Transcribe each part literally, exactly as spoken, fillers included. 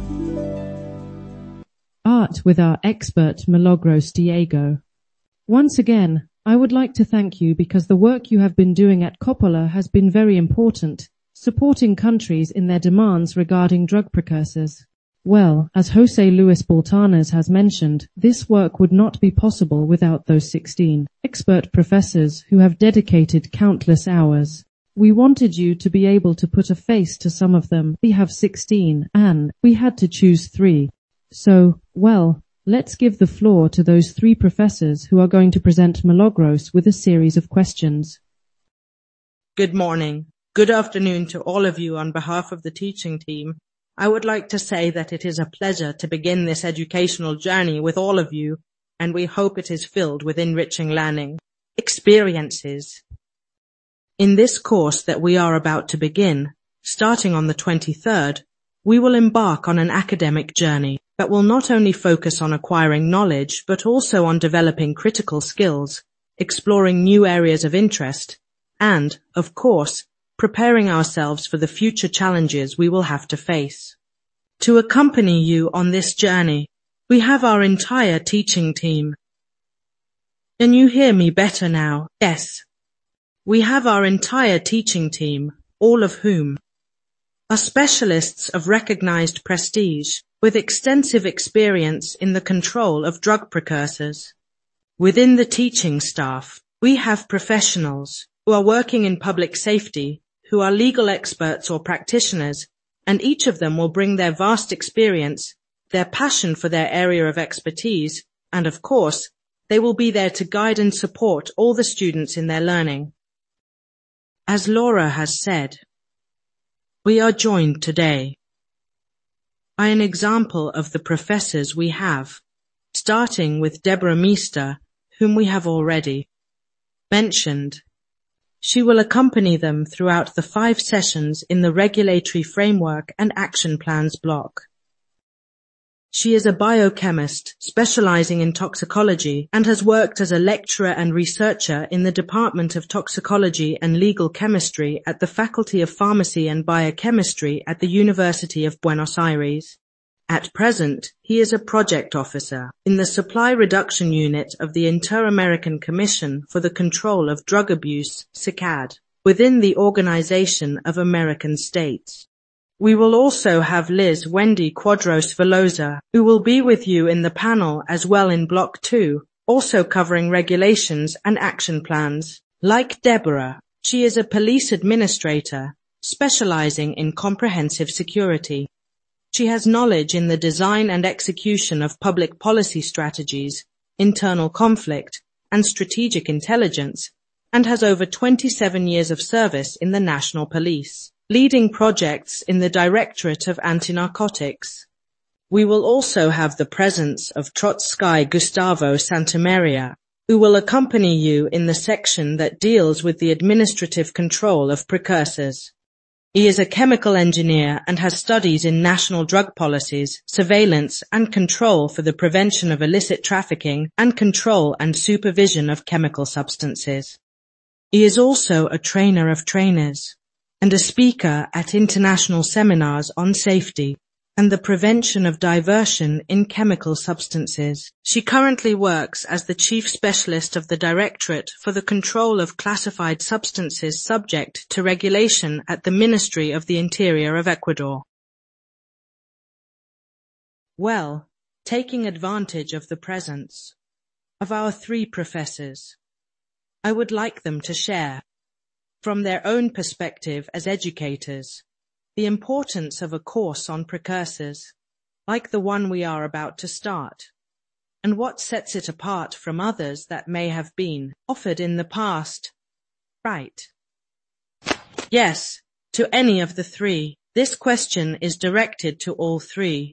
Art with our expert Milagros Diego. Once again, I would like to thank you because the work you have been doing at Coppola has been very important, supporting countries in their demands regarding drug precursors. Well, as Jose Luis Baltanas has mentioned, this work would not be possible without those sixteen expert professors who have dedicated countless hours. We wanted you to be able to put a face to some of them. We have sixteen, and we had to choose three. So, well, let's give the floor to those three professors who are going to present Milagros with a series of questions. Good morning. Good afternoon to all of you on behalf of the teaching team. I would like to say that it is a pleasure to begin this educational journey with all of you, and we hope it is filled with enriching learning, experiences. In this course that we are about to begin, starting on the twenty-third, we will embark on an academic journey that will not only focus on acquiring knowledge, but also on developing critical skills, exploring new areas of interest, and, of course, preparing ourselves for the future challenges we will have to face. To accompany you on this journey, we have our entire teaching team. Can you hear me better now? Yes. We have our entire teaching team, all of whom are specialists of recognized prestige, with extensive experience in the control of drug precursors. Within the teaching staff, we have professionals who are working in public safety, who are legal experts or practitioners, and each of them will bring their vast experience, their passion for their area of expertise, and of course, they will be there to guide and support all the students in their learning. As Laura has said, we are joined today by an example of the professors we have, starting with Deborah Meester, whom we have already mentioned. She will accompany them throughout the five sessions in the Regulatory Framework and Action Plans block. She is a biochemist specializing in toxicology and has worked as a lecturer and researcher in the Department of Toxicology and Legal Chemistry at the Faculty of Pharmacy and Biochemistry at the University of Buenos Aires. At present, he is a project officer in the Supply Reduction Unit of the Inter-American Commission for the Control of Drug Abuse, S I C A D, within the Organization of American States. We will also have Liz Wendy Quadros Velosa, who will be with you in the panel as well in Block two, also covering regulations and action plans. Like Deborah, she is a police administrator, specializing in comprehensive security. She has knowledge in the design and execution of public policy strategies, internal conflict, and strategic intelligence, and has over twenty-seven years of service in the National Police, leading projects in the Directorate of Anti-Narcotics. We will also have the presence of Trotsky Gustavo Santamaria, who will accompany you in the section that deals with the administrative control of precursors. He is a chemical engineer and has studies in national drug policies, surveillance and control for the prevention of illicit trafficking and control and supervision of chemical substances. He is also a trainer of trainers and a speaker at international seminars on safety and the prevention of diversion in chemical substances. She currently works as the Chief Specialist of the Directorate for the Control of Classified Substances subject to regulation at the Ministry of the Interior of Ecuador. Well, taking advantage of the presence of our three professors, I would like them to share, from their own perspective as educators, the importance of a course on precursors, like the one we are about to start, and what sets it apart from others that may have been offered in the past. Right. Yes, to any of the three. This question is directed to all three.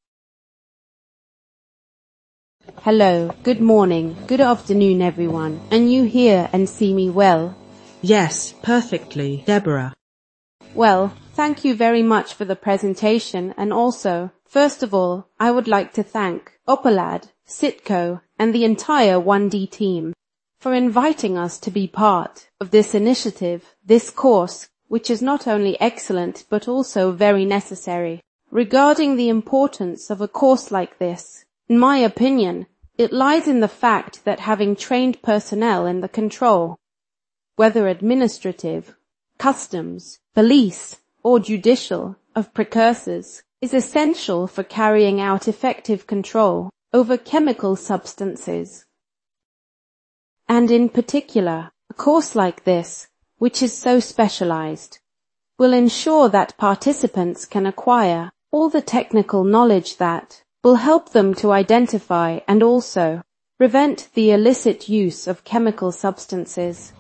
Hello, good morning, good afternoon everyone. And you hear and see me well? Yes, perfectly, Deborah. Well, thank you very much for the presentation, and also, first of all, I would like to thank Opelad, Citco, and the entire one D team for inviting us to be part of this initiative, this course, which is not only excellent but also very necessary. Regarding the importance of a course like this, in my opinion, it lies in the fact that having trained personnel in the control, whether administrative, customs, police, or judicial, of precursors, is essential for carrying out effective control over chemical substances. And in particular, a course like this, which is so specialized, will ensure that participants can acquire all the technical knowledge that will help them to identify and also prevent the illicit use of chemical substances.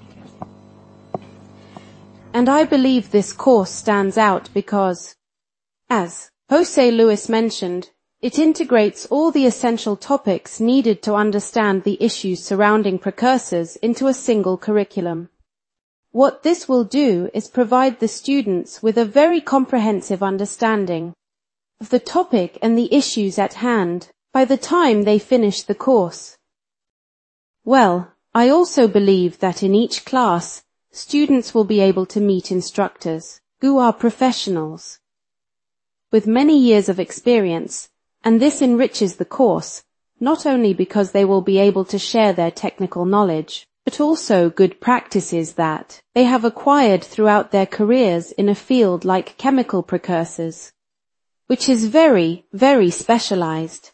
And I believe this course stands out because, as Jose Luis mentioned, it integrates all the essential topics needed to understand the issues surrounding precursors into a single curriculum. What this will do is provide the students with a very comprehensive understanding of the topic and the issues at hand by the time they finish the course. Well, I also believe that in each class, students will be able to meet instructors who are professionals with many years of experience, and this enriches the course, not only because they will be able to share their technical knowledge, but also good practices that they have acquired throughout their careers in a field like chemical precursors, which is very, very specialized.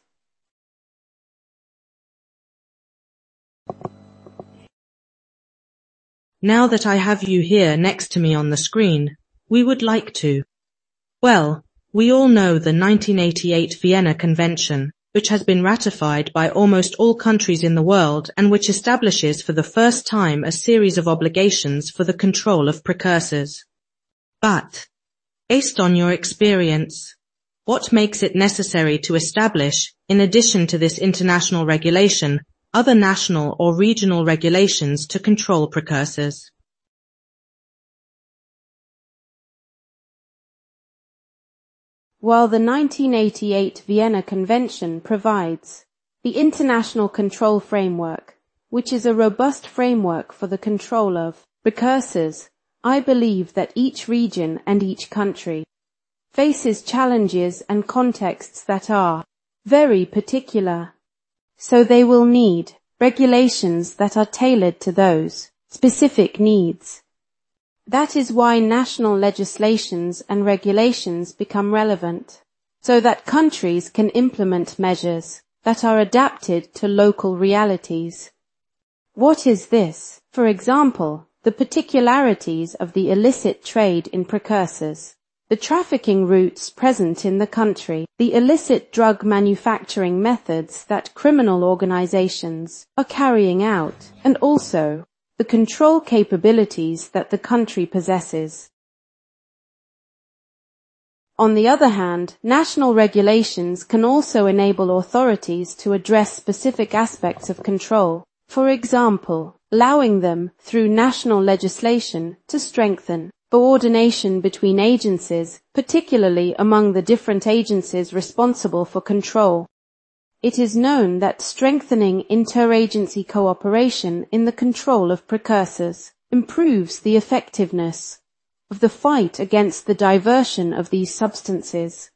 Now that I have you here next to me on the screen, we would like to. Well, we all know the nineteen eighty-eight Vienna Convention, which has been ratified by almost all countries in the world and which establishes for the first time a series of obligations for the control of precursors. But, based on your experience, what makes it necessary to establish, in addition to this international regulation, other national or regional regulations to control precursors? While the nineteen eighty-eight Vienna Convention provides the international control framework, which is a robust framework for the control of precursors, I believe that each region and each country faces challenges and contexts that are very particular. So they will need regulations that are tailored to those specific needs. That is why national legislations and regulations become relevant, so that countries can implement measures that are adapted to local realities. What is this? For example, the particularities of the illicit trade in precursors, the trafficking routes present in the country, the illicit drug manufacturing methods that criminal organizations are carrying out, and also the control capabilities that the country possesses. On the other hand, national regulations can also enable authorities to address specific aspects of control, for example, allowing them, through national legislation, to strengthen coordination between agencies, particularly among the different agencies responsible for control. It is known that strengthening interagency cooperation in the control of precursors improves the effectiveness of the fight against the diversion of these substances.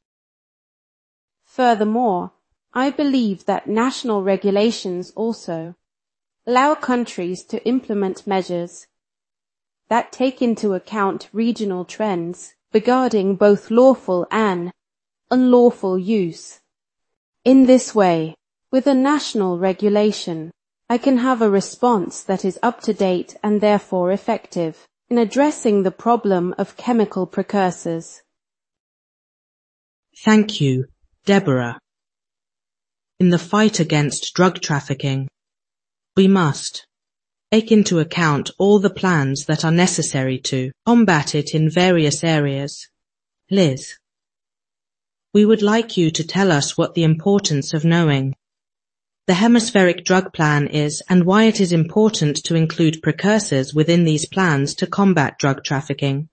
Furthermore, I believe that national regulations also allow countries to implement measures that take into account regional trends regarding both lawful and unlawful use. In this way, with a national regulation, I can have a response that is up to date and therefore effective in addressing the problem of chemical precursors. Thank you, Deborah. In the fight against drug trafficking, we must take into account all the plans that are necessary to combat it in various areas. Liz, we would like you to tell us what the importance of knowing the hemispheric drug plan is and why it is important to include precursors within these plans to combat drug trafficking.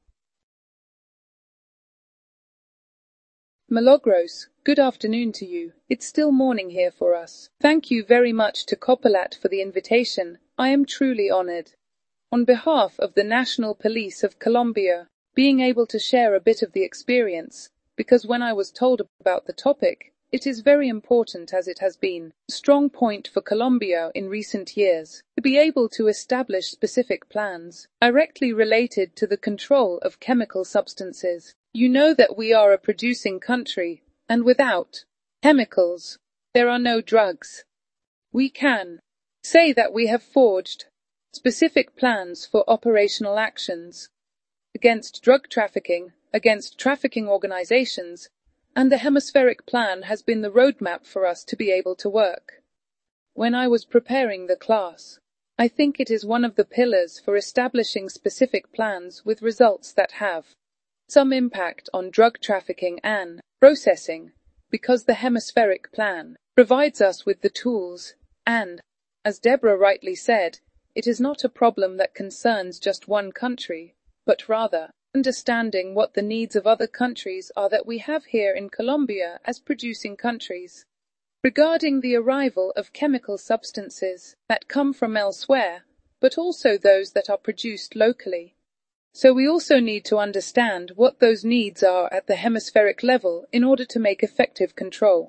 Milagros, good afternoon to you. It's still morning here for us. Thank you very much to Copolat for the invitation. I am truly honored. On behalf of the National Police of Colombia, being able to share a bit of the experience because when I was told about the topic, it is very important as it has been a strong point for Colombia in recent years to be able to establish specific plans directly related to the control of chemical substances. You know that we are a producing country, and without chemicals, there are no drugs. We can say that we have forged specific plans for operational actions against drug trafficking, against trafficking organizations, and the hemispheric plan has been the roadmap for us to be able to work. When I was preparing the class, I think it is one of the pillars for establishing specific plans with results that have some impact on drug trafficking and processing, because the hemispheric plan provides us with the tools, and, as Deborah rightly said, it is not a problem that concerns just one country, but rather understanding what the needs of other countries are that we have here in Colombia as producing countries, regarding the arrival of chemical substances that come from elsewhere, but also those that are produced locally. So we also need to understand what those needs are at the hemispheric level in order to make effective control.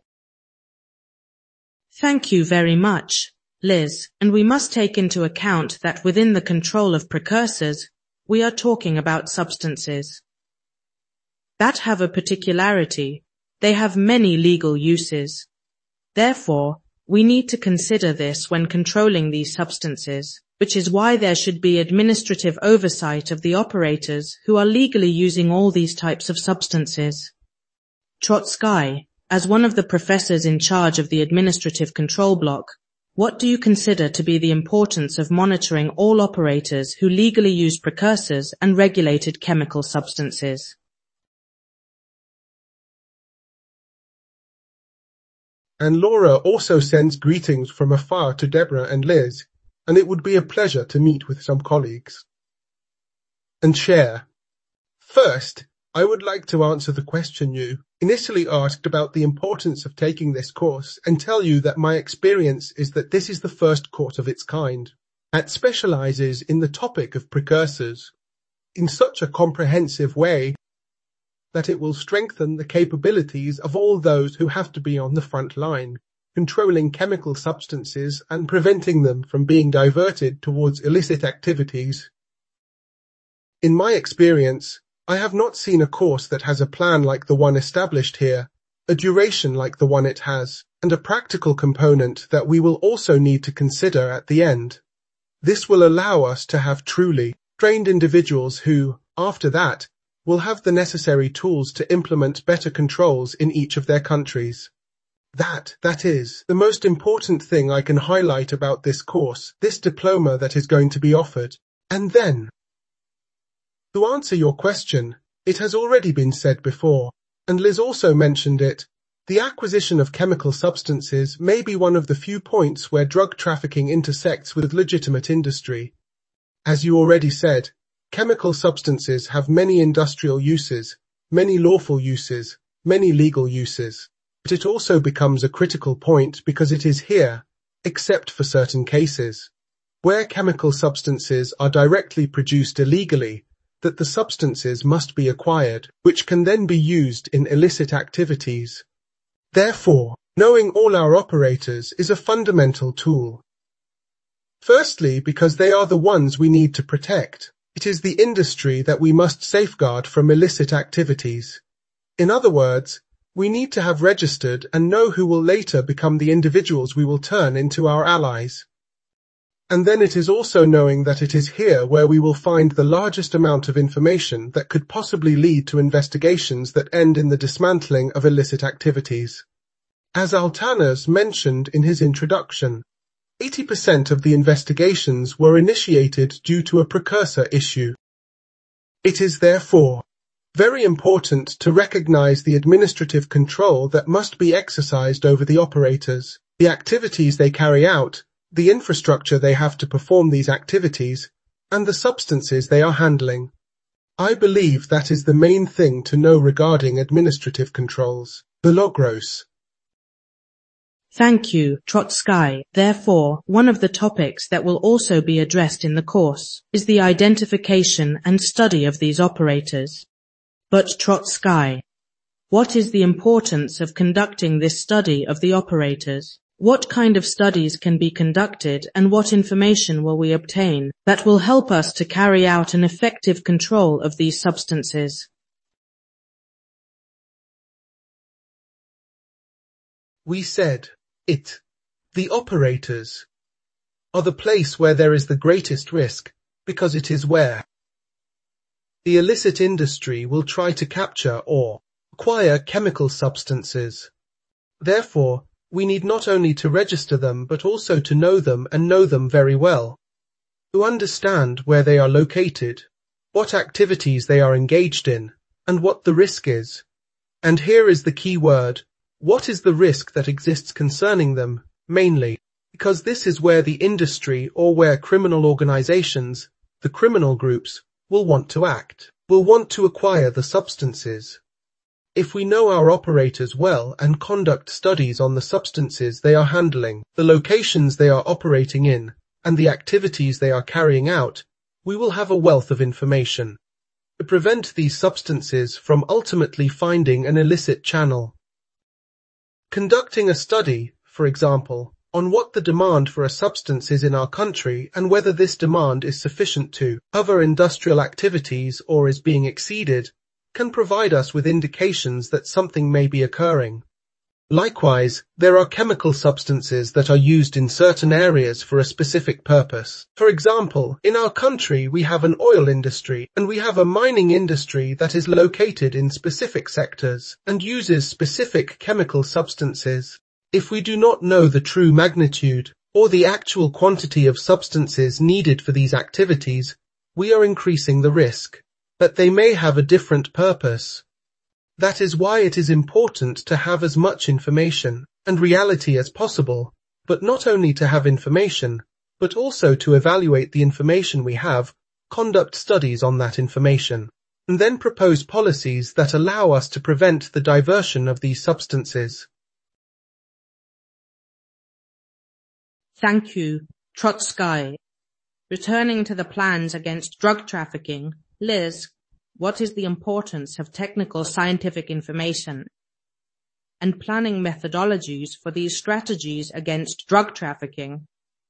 Thank you very much, Liz, and we must take into account that within the control of precursors, we are talking about substances that have a particularity. They have many legal uses. Therefore, we need to consider this when controlling these substances, which is why there should be administrative oversight of the operators who are legally using all these types of substances. Trotsky, as one of the professors in charge of the administrative control block, what do you consider to be the importance of monitoring all operators who legally use precursors and regulated chemical substances? And Laura also sends greetings from afar to Deborah and Liz, and it would be a pleasure to meet with some colleagues and share. First, I would like to answer the question you initially asked about the importance of taking this course and tell you that my experience is that this is the first course of its kind that specializes in the topic of precursors in such a comprehensive way that it will strengthen the capabilities of all those who have to be on the front line, controlling chemical substances and preventing them from being diverted towards illicit activities. In my experience, I have not seen a course that has a plan like the one established here, a duration like the one it has, and a practical component that we will also need to consider at the end. This will allow us to have truly trained individuals who, after that, will have the necessary tools to implement better controls in each of their countries. That, that is, the most important thing I can highlight about this course, this diploma that is going to be offered. And then, to answer your question, it has already been said before, and Liz also mentioned it, the acquisition of chemical substances may be one of the few points where drug trafficking intersects with legitimate industry. As you already said, chemical substances have many industrial uses, many lawful uses, many legal uses. But it also becomes a critical point because it is here, except for certain cases, where chemical substances are directly produced illegally, that the substances must be acquired, which can then be used in illicit activities. Therefore, knowing all our operators is a fundamental tool. Firstly, because they are the ones we need to protect. It is the industry that we must safeguard from illicit activities. In other words, we need to have registered and know who will later become the individuals we will turn into our allies. And then it is also knowing that it is here where we will find the largest amount of information that could possibly lead to investigations that end in the dismantling of illicit activities. As Altanas mentioned in his introduction, eighty percent of the investigations were initiated due to a precursor issue. It is therefore very important to recognize the administrative control that must be exercised over the operators, the activities they carry out, the infrastructure they have to perform these activities, and the substances they are handling. I believe that is the main thing to know regarding administrative controls. Milagros. Thank you, Trotsky. Therefore, one of the topics that will also be addressed in the course is the identification and study of these operators. But Trotsky, What is the importance of conducting this study of the operators? What kind of studies can be conducted and what information will we obtain that will help us to carry out an effective control of these substances? We said, it, the operators, are the place where there is the greatest risk, because it is where the illicit industry will try to capture or acquire chemical substances. Therefore, we need not only to register them but also to know them and know them very well, to understand where they are located, what activities they are engaged in, and what the risk is. And here is the key word. What is the risk that exists concerning them, mainly, because this is where the industry or where criminal organizations, the criminal groups, will want to act, will want to acquire the substances. If we know our operators well and conduct studies on the substances they are handling, the locations they are operating in, and the activities they are carrying out, we will have a wealth of information to prevent these substances from ultimately finding an illicit channel. Conducting a study, for example, on what the demand for a substance is in our country and whether this demand is sufficient to cover industrial activities or is being exceeded, can provide us with indications that something may be occurring. Likewise, there are chemical substances that are used in certain areas for a specific purpose. For example, in our country we have an oil industry and we have a mining industry that is located in specific sectors and uses specific chemical substances. If we do not know the true magnitude or the actual quantity of substances needed for these activities, we are increasing the risk that they may have a different purpose. That is why it is important to have as much information and reality as possible, but not only to have information, but also to evaluate the information we have, conduct studies on that information, and then propose policies that allow us to prevent the diversion of these substances. Thank you, Trotsky. Returning to the plans against drug trafficking, Liz, what is the importance of technical scientific information and planning methodologies for these strategies against drug trafficking?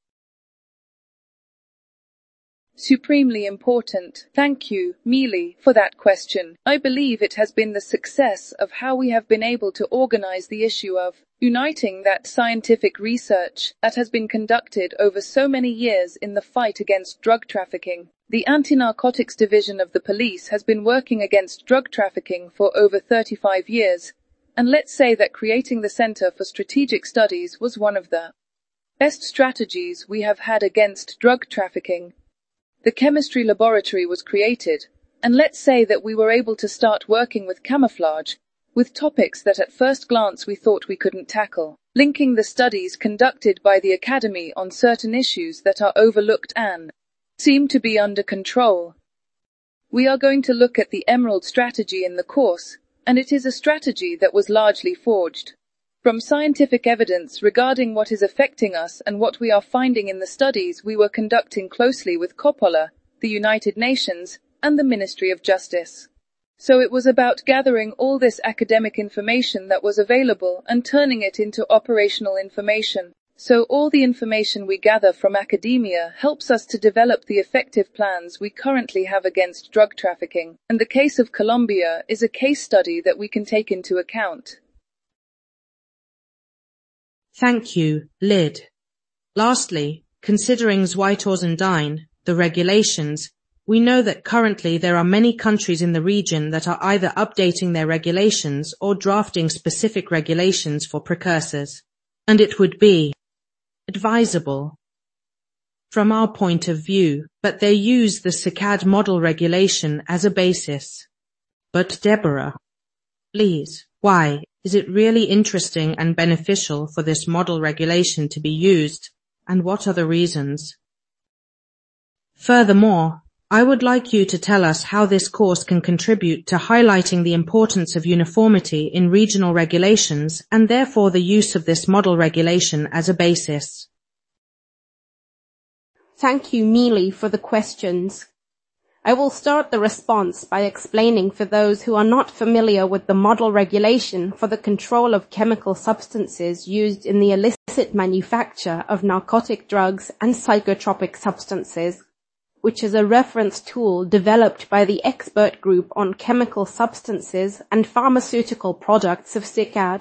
Supremely important. Thank you, Mealy, for that question. I believe it has been the success of how we have been able to organize the issue of uniting that scientific research that has been conducted over so many years in the fight against drug trafficking. The Anti-Narcotics Division of the police has been working against drug trafficking for over thirty-five years, and let's say that creating the Center for Strategic Studies was one of the best strategies we have had against drug trafficking. The chemistry laboratory was created, and let's say that we were able to start working with camouflage, with topics that at first glance we thought we couldn't tackle, linking the studies conducted by the Academy on certain issues that are overlooked and seem to be under control. We are going to look at the Emerald strategy in the course, and it is a strategy that was largely forged from scientific evidence regarding what is affecting us and what we are finding in the studies we were conducting closely with Coppola, the United Nations, and the Ministry of Justice. So it was about gathering all this academic information that was available and turning it into operational information. So all the information we gather from academia helps us to develop the effective plans we currently have against drug trafficking, and the case of Colombia is a case study that we can take into account. Thank you, Lyd. Lastly, considering Zweitorsendein, the regulations, we know that currently there are many countries in the region that are either updating their regulations or drafting specific regulations for precursors. And it would be advisable, from our point of view, but they use the C I C A D model regulation as a basis. But Deborah, please, why is it really interesting and beneficial for this model regulation to be used, and what are the reasons? Furthermore, I would like you to tell us how this course can contribute to highlighting the importance of uniformity in regional regulations and therefore the use of this model regulation as a basis. Thank you, Mealy, for the questions. I will start the response by explaining for those who are not familiar with the model regulation for the control of chemical substances used in the illicit manufacture of narcotic drugs and psychotropic substances, which is a reference tool developed by the expert group on chemical substances and pharmaceutical products of SICAD.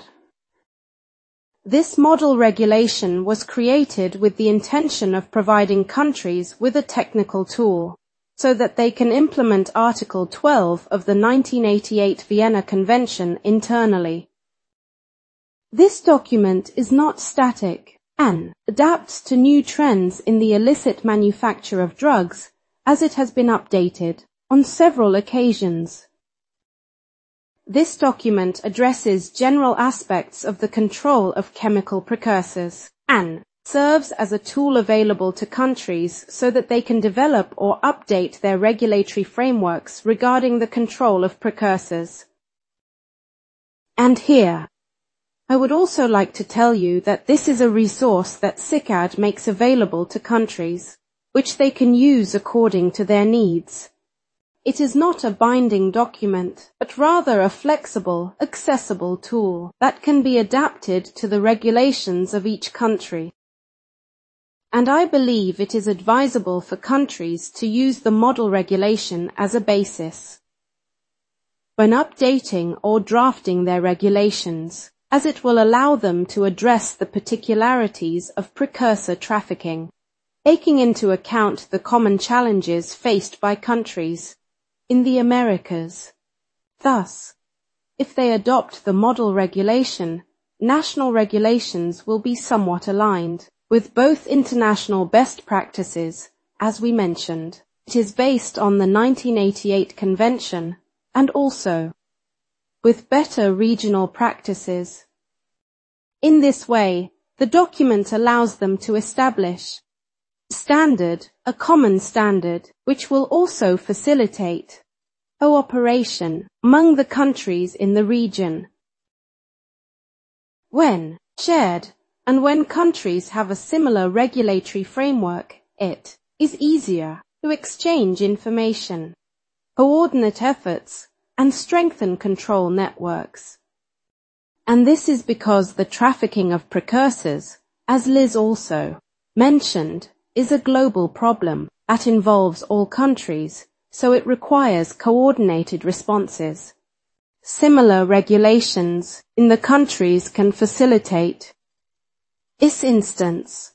This model regulation was created with the intention of providing countries with a technical tool, so that they can implement Article twelve of the nineteen eighty-eight Vienna Convention internally. This document is not static and adapts to new trends in the illicit manufacture of drugs, as it has been updated on several occasions. This document addresses general aspects of the control of chemical precursors and serves as a tool available to countries so that they can develop or update their regulatory frameworks regarding the control of precursors. And here, I would also like to tell you that this is a resource that SICAD makes available to countries, which they can use according to their needs. It is not a binding document, but rather a flexible, accessible tool that can be adapted to the regulations of each country. And I believe it is advisable for countries to use the model regulation as a basis when updating or drafting their regulations, as it will allow them to address the particularities of precursor trafficking, taking into account the common challenges faced by countries in the Americas. Thus, if they adopt the model regulation, national regulations will be somewhat aligned with both international best practices, as we mentioned. It is based on the nineteen eighty-eight Convention, and also with better regional practices. In this way, the document allows them to establish standard, a common standard, which will also facilitate cooperation among the countries in the region. When shared, and when countries have a similar regulatory framework, it is easier to exchange information, coordinate efforts, and strengthen control networks. And this is because the trafficking of precursors, as Liz also mentioned, is a global problem that involves all countries, so it requires coordinated responses. Similar regulations in the countries can facilitate this instance.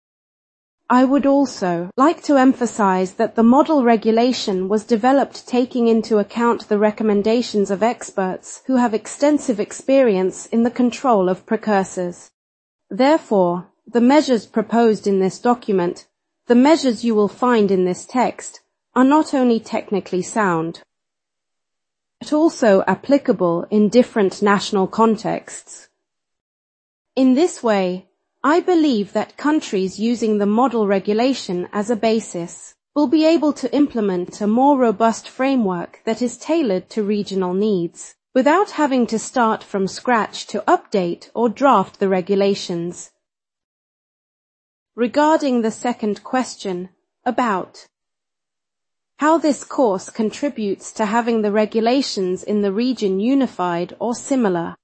I would also like to emphasize that the model regulation was developed taking into account the recommendations of experts who have extensive experience in the control of precursors. Therefore, the measures proposed in this document, the measures you will find in this text, are not only technically sound, but also applicable in different national contexts. In this way, I believe that countries using the model regulation as a basis will be able to implement a more robust framework that is tailored to regional needs, without having to start from scratch to update or draft the regulations. Regarding the second question about how this course contributes to having the regulations in the region unified or similar,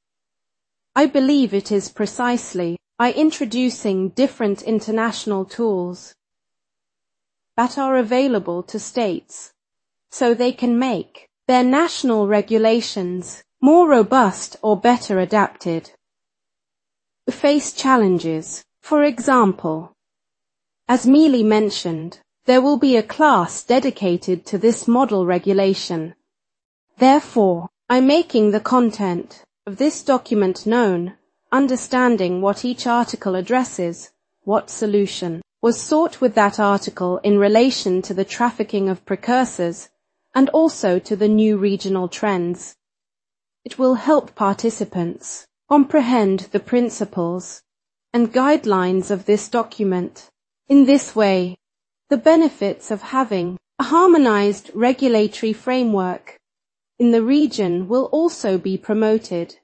I believe it is precisely by introducing different international tools that are available to states, so they can make their national regulations more robust or better adapted to face challenges. For example, as Mealy mentioned, there will be a class dedicated to this model regulation. Therefore, I'm making the content of this document known, understanding what each article addresses, what solution was sought with that article in relation to the trafficking of precursors, and also to the new regional trends. It will help participants comprehend the principles and guidelines of this document. In this way, the benefits of having a harmonized regulatory framework in the region will also be promoted.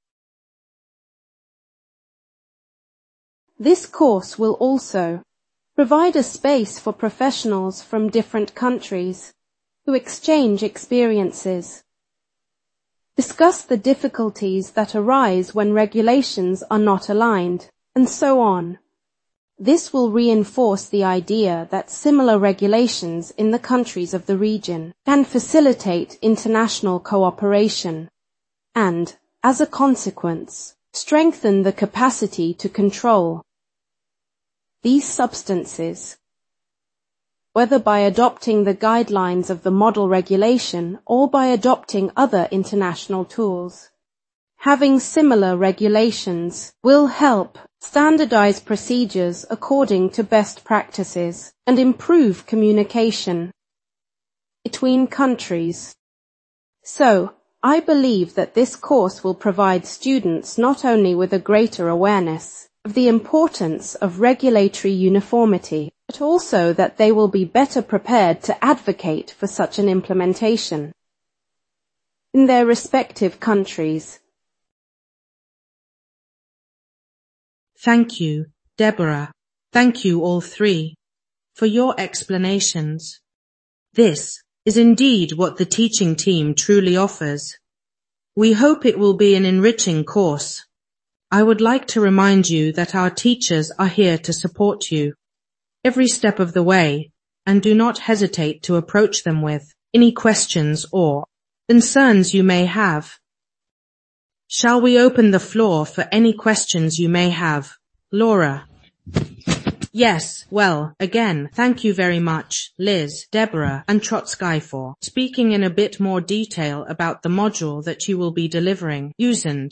This course will also provide a space for professionals from different countries who exchange experiences. Discuss the difficulties that arise when regulations are not aligned, and so on. This will reinforce the idea that similar regulations in the countries of the region can facilitate international cooperation and, as a consequence, strengthen the capacity to control these substances, whether by adopting the guidelines of the model regulation or by adopting other international tools. Having similar regulations will help standardize procedures according to best practices and improve communication between countries. So, I believe that this course will provide students not only with a greater awareness of the importance of regulatory uniformity, but also that they will be better prepared to advocate for such an implementation in their respective countries. Thank you, Deborah. Thank you all three for your explanations. This is indeed what the teaching team truly offers. We hope it will be an enriching course. I would like to remind you that our teachers are here to support you every step of the way, and do not hesitate to approach them with any questions or concerns you may have. Shall we open the floor for any questions you may have? Laura. Yes, well, again, thank you very much, Liz, Deborah, and Trotsky for speaking in a bit more detail about the module that you will be delivering, Usand.